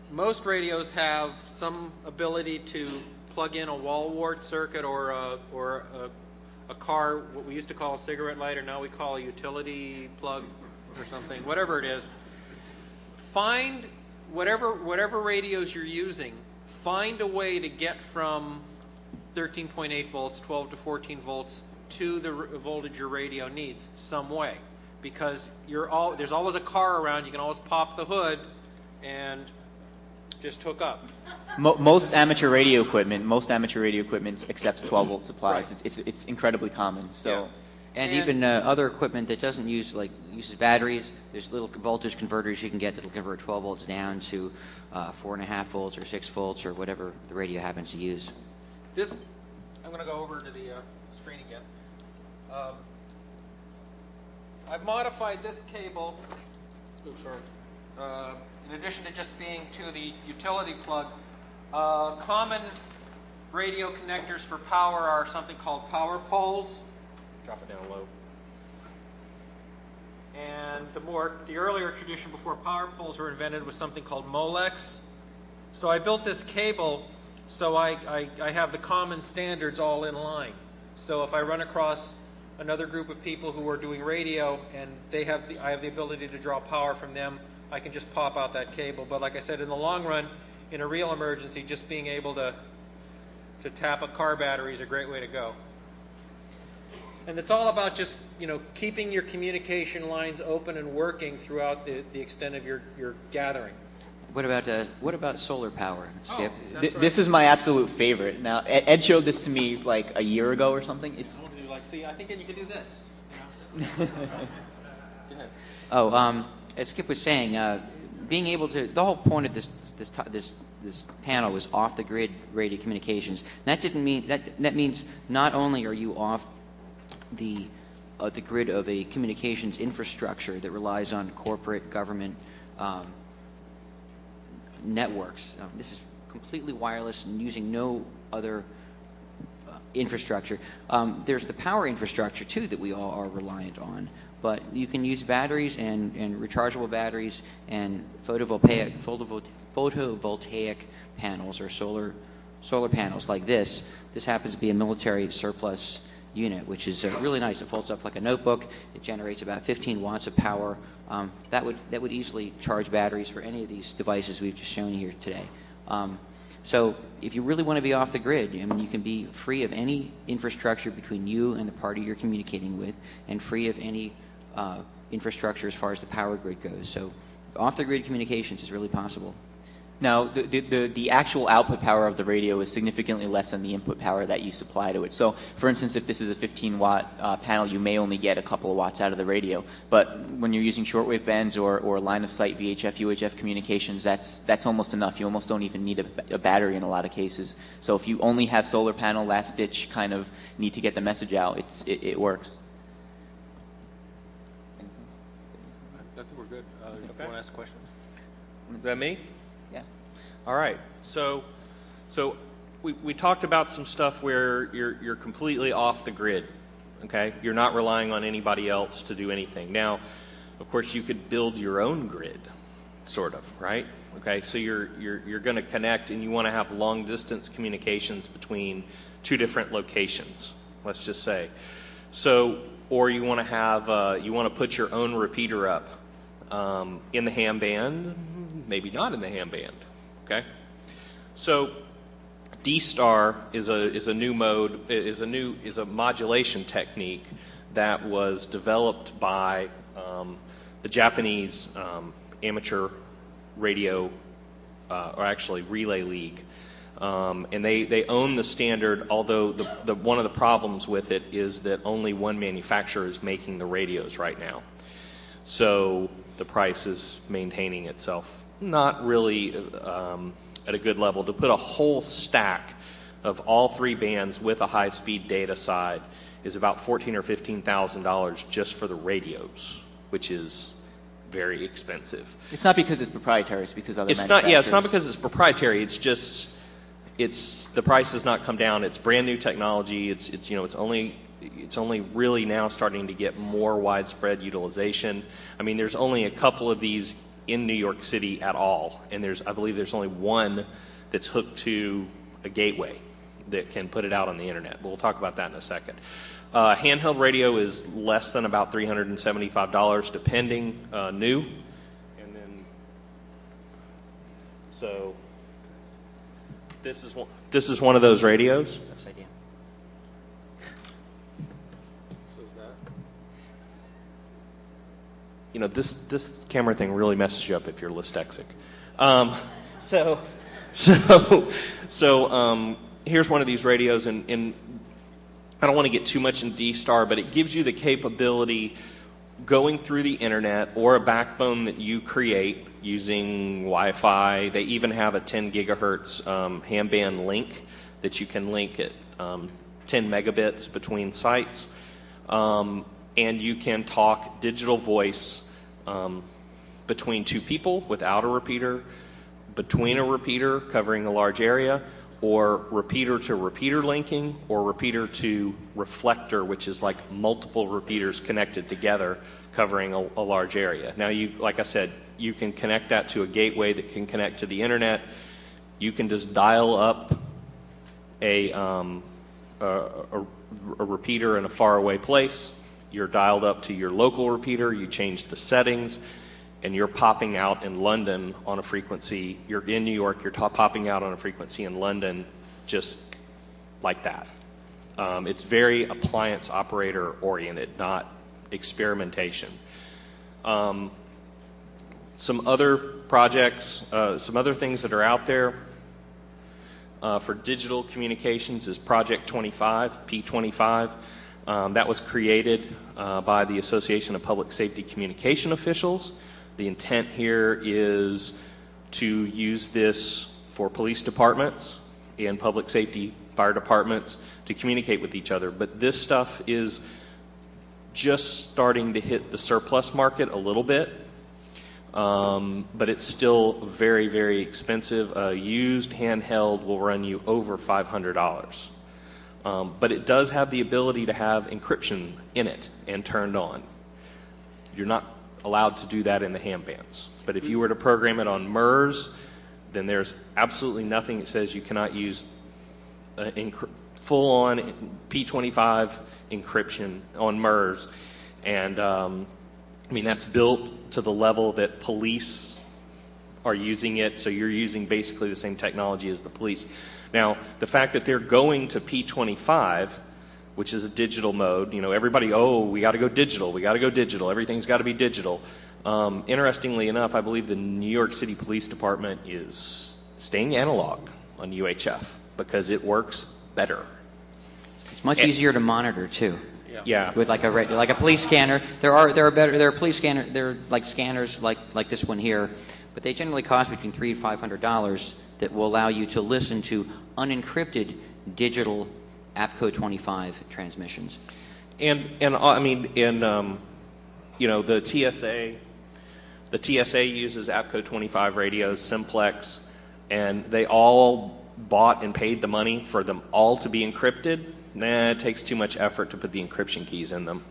most radios have some ability to plug in a wall wart circuit or a, or a, a car, what we used to call a cigarette lighter, now we call a utility plug or something, whatever it is. Find whatever whatever radios you're using, find a way to get from thirteen point eight volts, twelve to fourteen volts to the voltage your radio needs some way, because you're all there's always a car around. You can always pop the hood and just hook up. Mo most amateur radio equipment, most amateur radio equipment accepts twelve volt supplies. Right. It's, it's it's incredibly common. So. Yeah. And, And- even uh, other equipment that doesn't use, like, uses batteries, there's little voltage converters you can get that'll convert twelve volts down to uh, four and a half volts or six volts or whatever the radio happens to use. This, I'm going to go over to the uh, screen again. Um, I've modified this cable, oops, sorry, uh, in addition to just being to the utility plug. Uh, common radio connectors for power are something called power poles. Drop it down low. And the more, the earlier tradition before power poles were invented was something called Molex. So I built this cable so I, I, I have the common standards all in line. So if I run across another group of people who are doing radio and they have the, I have the ability to draw power from them, I can just pop out that cable. But like I said, in the long run, in a real emergency, just being able to, to tap a car battery is a great way to go. And it's all about just, you know, keeping your communication lines open and working throughout the, the extent of your, your gathering. What about uh, what about solar power, Skip? That's Th right. This is my absolute favorite. Now, Ed Ed showed this to me like a year ago or something. It's I want to do like, see, I think that you can do this. You know? Go ahead. Oh, um, as Skip was saying, uh, being able to, the whole point of this this this this panel was off the grid radio communications. And that didn't mean that that means not only are you off the uh, the grid of a communications infrastructure that relies on corporate government um, networks. Um, this is completely wireless and using no other uh, infrastructure. Um, there's the power infrastructure too that we all are reliant on. But you can use batteries and, and rechargeable batteries and photovoltaic, photovol photovoltaic panels or solar solar panels like this. This happens to be a military surplus unit, which is uh, really nice. It folds up like a notebook. It generates about fifteen watts of power. Um, that would that would easily charge batteries for any of these devices we've just shown here today. Um, so if you really want to be off the grid, I mean, you can be free of any infrastructure between you and the party you're communicating with, and free of any uh, infrastructure as far as the power grid goes. So off the grid communications is really possible. Now, the, the, the, the actual output power of the radio is significantly less than the input power that you supply to it. So, for instance, if this is a fifteen watt uh, panel, you may only get a couple of watts out of the radio. But when you're using shortwave bands or, or line-of-sight V H F, U H F communications, that's, that's almost enough. You almost don't even need a, a battery in a lot of cases. So if you only have solar panel, last-ditch kind of need to get the message out, it's, it, it works. I think we're good. Uh, Okay. You want to ask a question? Is that me? Yeah. All right. So, so we, we talked about some stuff where you're, you're completely off the grid, okay? You're not relying on anybody else to do anything. Now, of course, you could build your own grid, sort of, right? Okay, so you're, you're, you're going to connect and you want to have long-distance communications between two different locations, let's just say. So, or you want to have, uh, you want to put your own repeater up um, in the ham band, maybe not in the ham band. Okay, so D-Star is a is a new mode is a new is a modulation technique that was developed by um, the Japanese um, amateur radio uh, or actually relay league, um, and they they own the standard. Although the, the one of the problems with it is that only one manufacturer is making the radios right now, so the price is maintaining itself. Not really um, at a good level. To put a whole stack of all three bands with a high-speed data side is about fourteen or fifteen thousand dollars just for the radios, which is very expensive. It's not because it's proprietary, it's because other It's not. Yeah, it's not manufacturers- because it's proprietary. It's just it's the price has not come down. It's brand new technology. It's it's you know it's only it's only really now starting to get more widespread utilization. I mean, there's only a couple of these in New York City at all. And there's, I believe there's only one that's hooked to a gateway that can put it out on the internet. But we'll talk about that in a second. Uh, handheld radio is less than about three hundred seventy-five dollars, depending, uh, new. And then, so this is one, this is one of those radios. It's upside down. You know, this, this camera thing really messes you up if you're dyslexic. Um, so, so, so um, here's one of these radios, and, and I don't want to get too much in D-Star, but it gives you the capability going through the internet or a backbone that you create using Wi-Fi. They even have a ten gigahertz um, ham band link that you can link at um, ten megabits between sites. Um, and you can talk digital voice um, between two people without a repeater, between a repeater covering a large area, or repeater to repeater linking, or repeater to reflector, which is like multiple repeaters connected together covering a, a large area. Now, you, like I said, you can connect that to a gateway that can connect to the internet. You can just dial up a, um, a, a, a repeater in a faraway place. You're dialed up to your local repeater, you change the settings, and you're popping out in London on a frequency. You're in New York, you're top popping out on a frequency in London just like that. Um, it's very appliance operator oriented, not experimentation. Um, some other projects, uh, some other things that are out there uh, for digital communications is Project twenty-five, P twenty-five. Um, that was created uh, by the Association of Public Safety Communication Officials. The intent here is to use this for police departments and public safety fire departments to communicate with each other. But this stuff is just starting to hit the surplus market a little bit. Um, but it's still very, very expensive. A used handheld will run you over five hundred dollars. Um, but it does have the ability to have encryption in it and turned on. You're not allowed to do that in the ham bands. But if you were to program it on MERS, then there's absolutely nothing that says you cannot use uh, full-on P twenty-five encryption on MERS. And um, I mean, that's built to the level that police are using it, so you're using basically the same technology as the police. Now, the fact that they're going to P twenty-five, which is a digital mode, you know, everybody, oh, we got to go digital, we got to go digital, everything's got to be digital. Um, interestingly enough, I believe the New York City Police Department is staying analog on U H F because it works better. It's much And- easier to monitor too. Yeah. With like a reg- like a police scanner, there are there are better there are police scanner there are like scanners like like this one here, but they generally cost between three and five hundred dollars that will allow you to listen to unencrypted digital A P C O twenty-five transmissions. And and uh, I mean, in um, you know, the T S A, the T S A uses A P C O twenty-five radios, Simplex, and they all bought and paid the money for them all to be encrypted. Nah, it takes too much effort to put the encryption keys in them.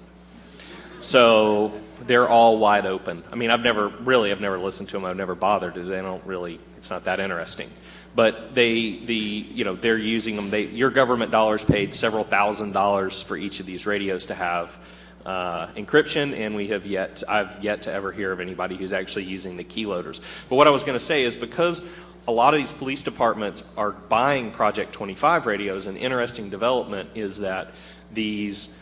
So they're all wide open. I mean, I've never really, I've never listened to them. I've never bothered. They don't really. It's not that interesting. But they, the, you know, they're using them. They, your government dollars paid several thousand dollars for each of these radios to have uh, encryption, and we have yet, I've yet to ever hear of anybody who's actually using the keyloaders. But what I was going to say is because a lot of these police departments are buying Project twenty-five radios, an interesting development is that these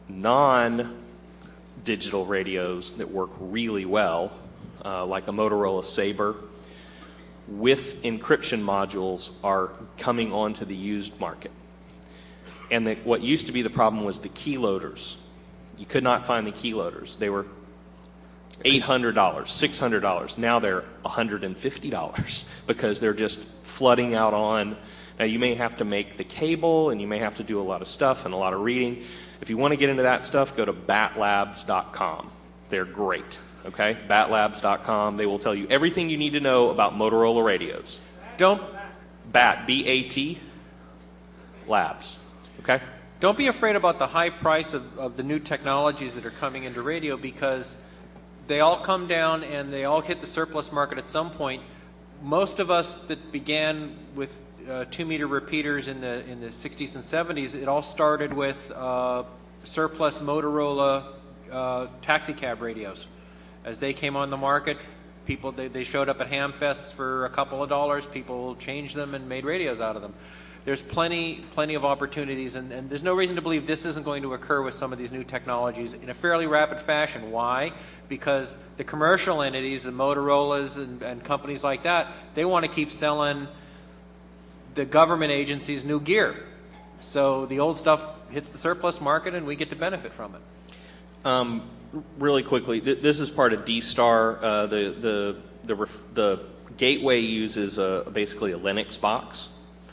non-digital radios that work really well, uh, like a Motorola Sabre, with encryption modules are coming onto the used market. And the, what used to be the problem was the keyloaders. You could not find the keyloaders. They were eight hundred dollars, six hundred dollars. Now they're one hundred fifty dollars because they're just flooding out on. Now you may have to make the cable and you may have to do a lot of stuff and a lot of reading. If you want to get into that stuff, go to bat labs dot com. They're great. Okay, bat labs dot com. They will tell you everything you need to know about Motorola radios. Don't Bat, B A T, Labs. Okay? don't be afraid about the high price of, of the new technologies that are coming into radio, because they all come down and they all hit the surplus market at some point. Most of us that began with uh, two-meter repeaters in the in the sixties and seventies, it all started with uh, surplus Motorola uh, taxi cab radios. As they came on the market, people they, they showed up at ham fests for a couple of dollars. People changed them and made radios out of them. There's plenty plenty of opportunities, and, and there's no reason to believe this isn't going to occur with some of these new technologies in a fairly rapid fashion. Why? Because the commercial entities, the Motorola's and, and companies like that, they want to keep selling the government agencies new gear. So the old stuff hits the surplus market, and we get to benefit from it. Um, really quickly, th this is part of D-Star. Uh, the the the ref the gateway uses a, basically a Linux box.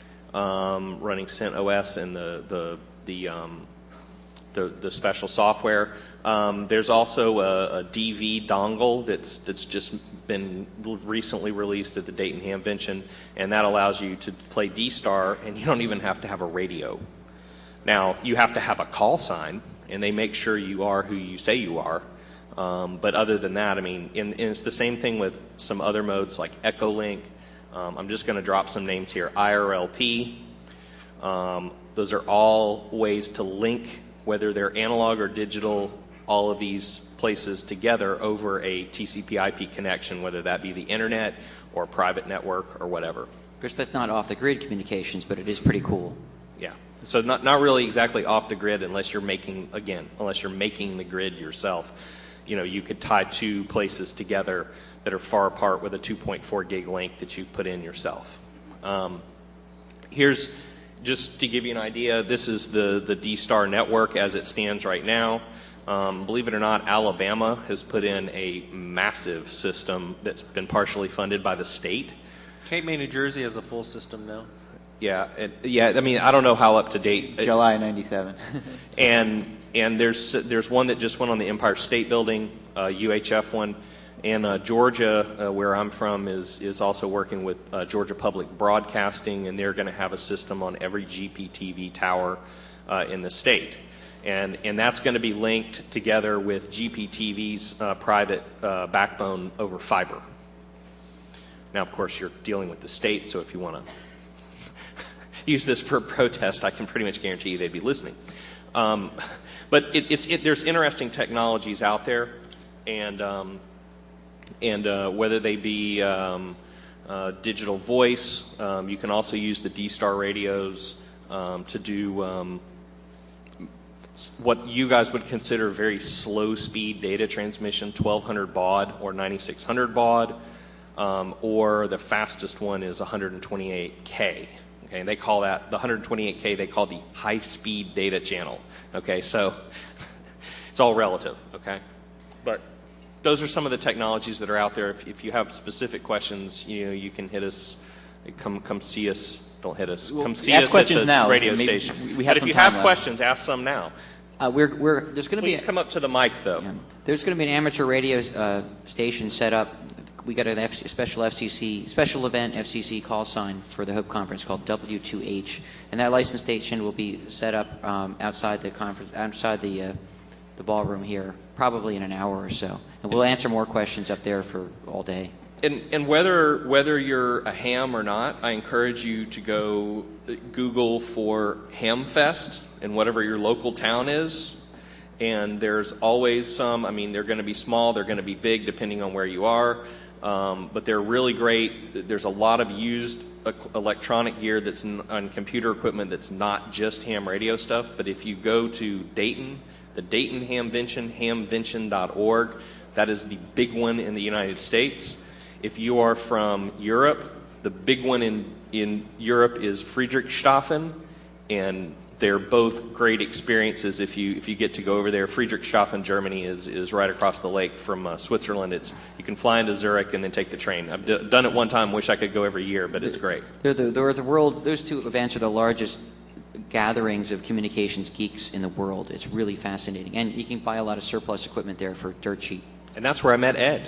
Um, running CentOS and the the the, um, the the special software. Um, there's also a, a D V dongle that's that's just been recently released at the Dayton Hamvention, and that allows you to play D-Star, and you don't even have to have a radio. Now you have to have a call sign, and they make sure you are who you say you are. Um, but other than that, I mean, and, and it's the same thing with some other modes like Echolink. Um, I'm just going to drop some names here. I R L P. Um, those are all ways to link, whether they're analog or digital, all of these places together over a T C P I P connection, whether that be the internet or private network or whatever. Of course, that's not off-the-grid communications, but it is pretty cool. Yeah. So not, not really exactly off the grid unless you're making, again, unless you're making the grid yourself. You know, you could tie two places together that are far apart with a two point four gig link that you put in yourself. Um, here's, just to give you an idea, this is the, the D-Star network as it stands right now. Um, believe it or not, Alabama has put in a massive system that's been partially funded by the state. Cape May, New Jersey has a full system now. Yeah, it, yeah. I mean, I don't know how up to date. July ninety-seven. and and there's there's one that just went on the Empire State Building, uh, U H F one, and uh, Georgia, uh, where I'm from, is is also working with uh, Georgia Public Broadcasting, and they're going to have a system on every G P T V tower uh, in the state, and and that's going to be linked together with G P T V's uh, private uh, backbone over fiber. Now, of course, you're dealing with the state, so if you want to use this for protest, I can pretty much guarantee you they'd be listening. Um, but it, it's, it, there's interesting technologies out there, and um, and uh, whether they be um, uh, digital voice, um, you can also use the D-Star radios um, to do um, what you guys would consider very slow speed data transmission, twelve hundred baud or ninety-six hundred baud, um, or the fastest one is one hundred twenty-eight K. Okay, and they call that, the one hundred twenty-eight K, they call the high-speed data channel. Okay, so it's all relative, okay? But those are some of the technologies that are out there. If, if you have specific questions, you know, you can hit us, come come see us. Don't hit us. Well, come see ask us questions at the now. radio Maybe station. we have but if some you time have left. questions, ask some now. Uh, we're, we're, there's going to be Please come up to the mic, though. Yeah. There's going to be an amateur radio uh, station set up. We got a F C, special F C C, special event F C C call sign for the Hope Conference called W two H, and that license station will be set up um, outside the conference, outside the uh, the ballroom here, probably in an hour or so, and we'll answer more questions up there for all day. And, and whether whether you're a ham or not, I encourage you to go Google for Hamfest in whatever your local town is. And there's always some, I mean, they're going to be small, they're going to be big depending on where you are. Um, but they're really great. There's a lot of used electronic gear that's n on computer equipment that's not just ham radio stuff. But if you go to Dayton, the Dayton Hamvention, hamvention dot org, that is the big one in the United States. If you are from Europe, the big one in, in Europe is Friedrichshafen, and they're both great experiences if you if you get to go over there. Friedrichshafen, Germany, is is right across the lake from uh, Switzerland. It's you can fly into Zurich and then take the train. I've d done it one time. Wish I could go every year, but it's great. They're the, they're the world. Those two events are the largest gatherings of communications geeks in the world. It's really fascinating, and you can buy a lot of surplus equipment there for dirt cheap. And that's where I met Ed.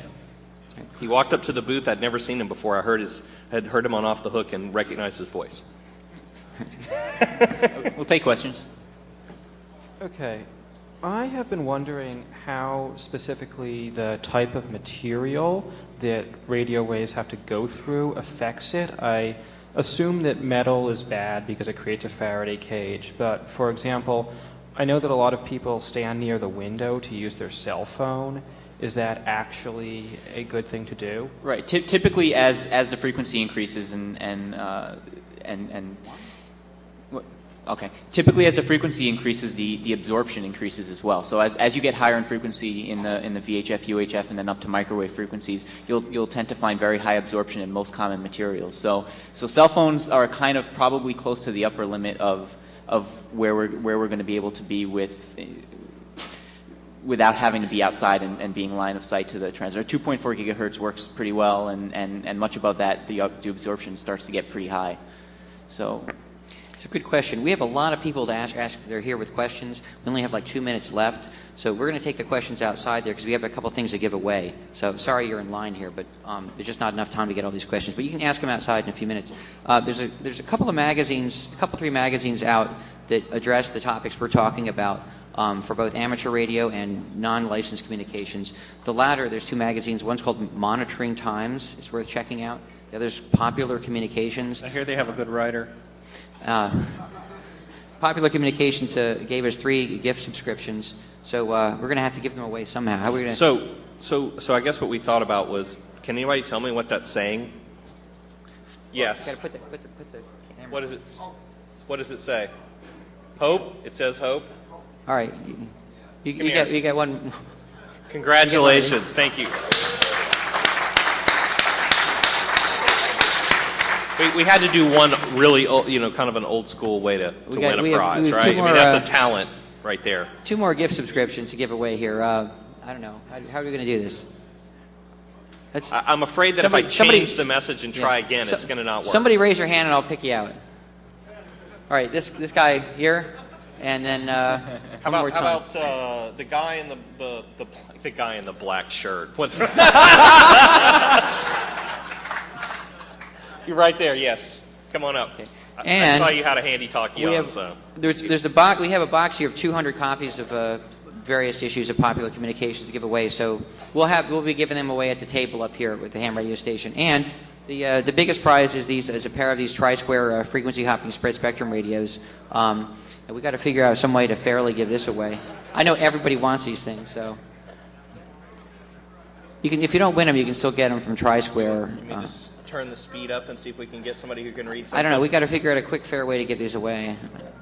He walked up to the booth. I'd never seen him before. I heard his had heard him on Off the Hook and recognized his voice. We'll take questions. Okay. I have been wondering how specifically the type of material that radio waves have to go through affects it. I assume that metal is bad because it creates a Faraday cage, but for example, I know that a lot of people stand near the window to use their cell phone. Is that actually a good thing to do? Right. Ty- typically, as as the frequency increases and and uh, and and what? Okay. Typically, as the frequency increases, the, the absorption increases as well. So as as you get higher in frequency in the in the V H F, U H F, and then up to microwave frequencies, you'll you'll tend to find very high absorption in most common materials. So so cell phones are kind of probably close to the upper limit of of where we're where we're going to be able to be with. Without having to be outside and, and being line of sight to the transmitter. two point four gigahertz works pretty well, and, and, and much above that, the, the absorption starts to get pretty high. So, it's a good question. We have a lot of people to ask. ask they're here with questions. We only have like two minutes left, so we're going to take the questions outside there because we have a couple things to give away. So, sorry you're in line here, but um, there's just not enough time to get all these questions. But you can ask them outside in a few minutes. Uh, there's a there's a couple of magazines, a couple three magazines out that address the topics we're talking about. Um, for both amateur radio and non-licensed communications. The latter, there's two magazines. One's called Monitoring Times. It's worth checking out. The other's Popular Communications. I hear they have a good writer. Uh, Popular Communications uh, gave us three gift subscriptions, so uh, we're going to have to give them away somehow. How are we going to? So, so, so I guess what we thought about was, can anybody tell me what that's saying? Yes. Got to put the, put the, put the camera. What does it? What does it say? Hope. It says hope. All right, you, you, you here. got you got one. Congratulations. Thank you. We, we had to do one really, old, you know, kind of an old school way to, to got- win we a have- prize, we have right? two I more, mean, that's uh, a talent right there. Two more gift subscriptions to give away here. Uh, I don't know. How, how are we going to do this? Let's, I, I'm afraid that somebody- if I somebody- change the message and try yeah. again, So- it's going to not work. Somebody raise your hand and I'll pick you out. All right, this this guy here, and then uh, How one more about, how time. about uh, the guy in the, the, the, the guy in the black shirt? What's You're right there, yes. Come on up. Okay. I- I And saw you had a handy talkie we on, have, so. There's, there's a box. We have a box here of two hundred copies of uh, various issues of Popular Communications to give away. So we'll have we'll be giving them away at the table up here with the ham radio station. And the uh, the biggest prize is these is a pair of these tri-square uh, frequency hopping spread spectrum radios. Um, and we got to figure out some way to fairly give this away. I know everybody wants these things, so you can if you don't win them, you can still get them from Tri-Square. Let me Uh, just turn the speed up and see if we can get somebody who can read something. I don't know. We got to figure out a quick, fair way to give these away.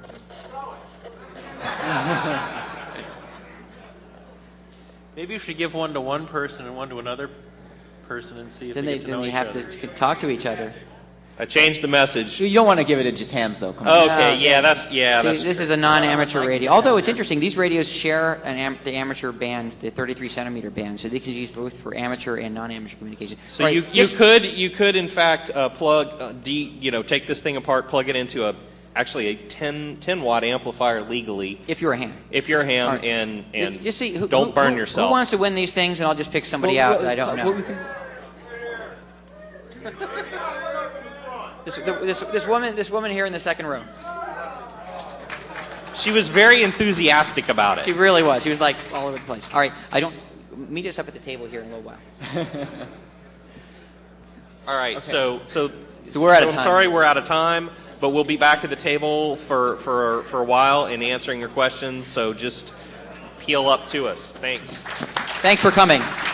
Maybe you should give one to one person and one to another person and see if Then they they get to then know they each have other. to talk to each other. I changed the message. you don't want to give it to just hams, though. Come on. Okay, Uh, yeah, that's yeah, See, that's this true. is a non-amateur radio. Although it's interesting, these radios share an am- the amateur band, the thirty-three centimeter band, so they can use both for amateur and non-amateur communication. So Right, you, you just- could you could in fact uh, plug uh, D, you know take this thing apart, plug it into a actually a ten, ten watt amplifier legally if you're a ham. if you're a ham All right. and and you see, who, don't who- burn who- yourself. Who wants to win these things, and I'll just pick somebody Well, out well, that I don't well, know. we can- This, the, this, this woman, this woman here in the second row. She was very enthusiastic about it. She really was. She was like all over the place. All right, I don't. Meet us up at the table here in a little while. All right, so so So we're out of I'm time. sorry we're out of time, but we'll be back at the table for for for a while and answering your questions. So just peel up to us. Thanks. Thanks for coming.